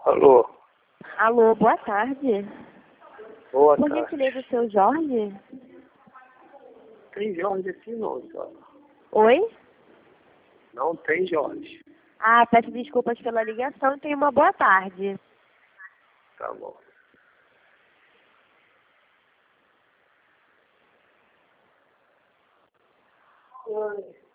Alô, Alô, boa tarde. boa Por tarde. gentileza, o seu Jorge? Tem Jorge aqui não, senhora. Oi? Não tem Jorge. Ah, peço desculpas pela ligação e tenha uma boa tarde. Tá bom. Oi.